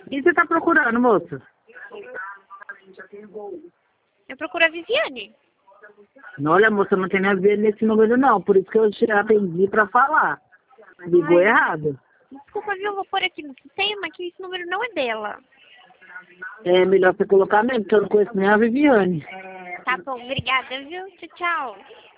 Quem você tá procurando, moça? Eu procuro a Viviane. Não, olha, moça, não tem nada a ver nesse número, não. Por isso que eu te atendi pra falar. Ligou errado. Desculpa, viu? Eu vou pôr aqui no sistema que esse número não é dela. É melhor você colocar mesmo, porque eu não conheço nem a Viviane. Tá bom, obrigada, viu? Tchau, tchau.